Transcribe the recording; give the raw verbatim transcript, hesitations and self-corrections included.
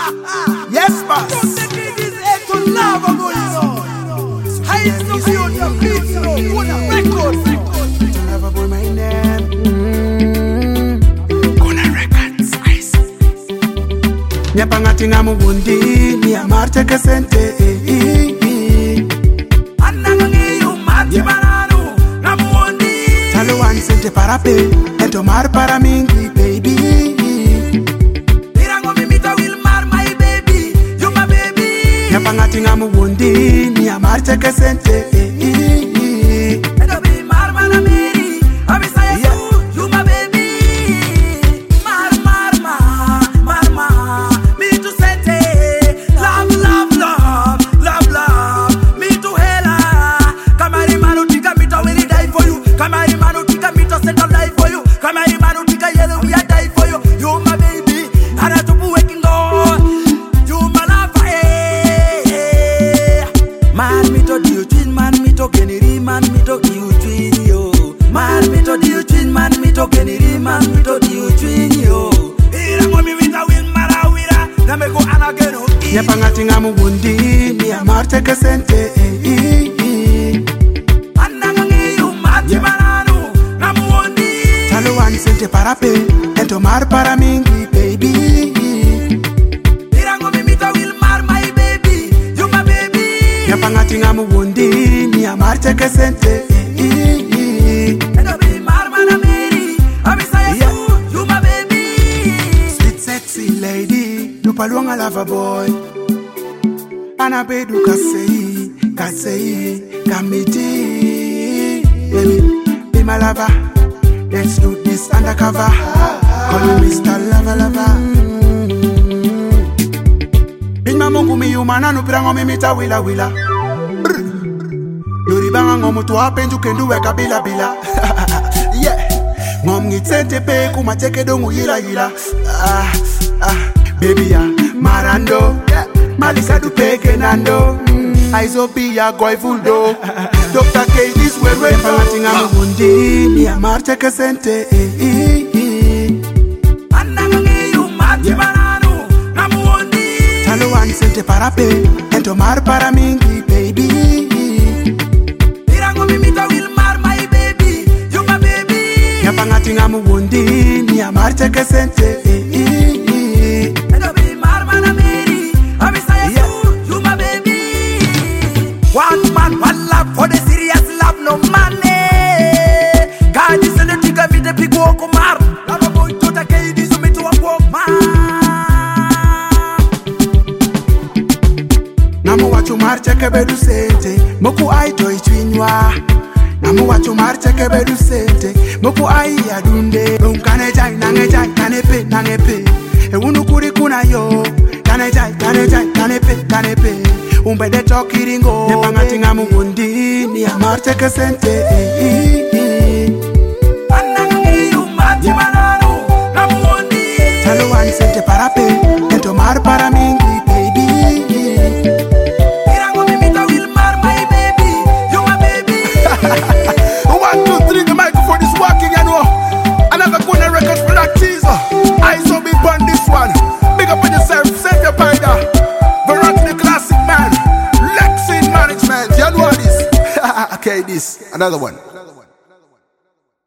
Yes, boss. Don't take it easy to love a good, you know. High institute, your beats, you know. What a record. Lava boy, my name. Gonna records, ice. Nyapangati ngamu wundi, ni amarte kesente. Anangangi yu mati bananu, ngamu wundi. Talo wan sente parape, ento mar para mingi, baby. Mirango mimita will mar my baby, you my baby. Nyapangati ngamu wundi, ni amarte kesente. Endo be mar mana meri, abisaya su, you my baby. Mar mar mar, mar mar, me to sente. Love love love, love love, me to hela. Kamari manu tika mita will die for you. Kamari manu tika mita set up life for you. Kamari manu tika yellow we a die for you. You my baby, and I to be waking on. You my lover, eh. Man me to do twin, man me to generi, man me to do twin yo. Man me to do twin, man me to generi, man me to do twin yo. Ira mo mi wita win mara wira, na me go anageno. Nyapangati ngamu wundi, ni amarte kesente. Anangangi yu mati bananu, ngamu wundi. Talo wan sente parape, ento mar para mingi, baby. Ira mo mi wita will mar my baby, you my baby. Nyapangati ngamu wundi, ni amarte kesente. Endo be mar mana meri, abisaya su, you my baby. Sweet sexy lady, lupaluanga lover boy. Anabedu kasei, kasei, kamiti. Baby, be my lover. Let's do this undercover. Call me Mister Lover Lover. Binyma mungu mi yumana nupirango mi mita wila wila. Brr. Yuri banga ngomu tu apenju kendu weka bila bila. Yeah. Ngom ngitsente pe kuma teke dongu yila yila. Ah, ah, baby ya marando. Yeah. Malika du peke nando. Mm. Aizopi ya goy fuldo. Doctor K this way way. Pangatinga mugundi ni amarte kesente. Anangangi yu mati bananu, ngamu wundi. Talo wan sente parape, ento mar para mingi, baby. Irango mimita will mar my baby, you my baby. Nyapangati ngamu wundi, ni amarte kesente. Endo be mar mana meri, abisaya su, you my baby. One man, one love for the serious love, no money. God is in the tika me the big walk mar. Lava boy to the K D so me to a walk man. Namu wachu marche kebedu sente, moku ai toi chwinywa. Namu wachu marche kebedu sente, moku ai adunde. Unkane jai nange jai kanepe nangepe. E unu kuri kuna yo, kane jai kane jai kanepe kanepe. Umbede tokiringo, nepangati ngamu wundi, ni amarte kesente. Anangangi yu mati bananu, ngamu wundi. Talo wan sente parape, ento mar para mingi, baby. Irango mimita will mar my baby, you my baby. One, two, three, the microphone is working, you know. Another good records for that teaser. I so big on this one. Big up on yourself, save your pider. Verantini classic man. Lexin management, you know this. Okay, this, another one.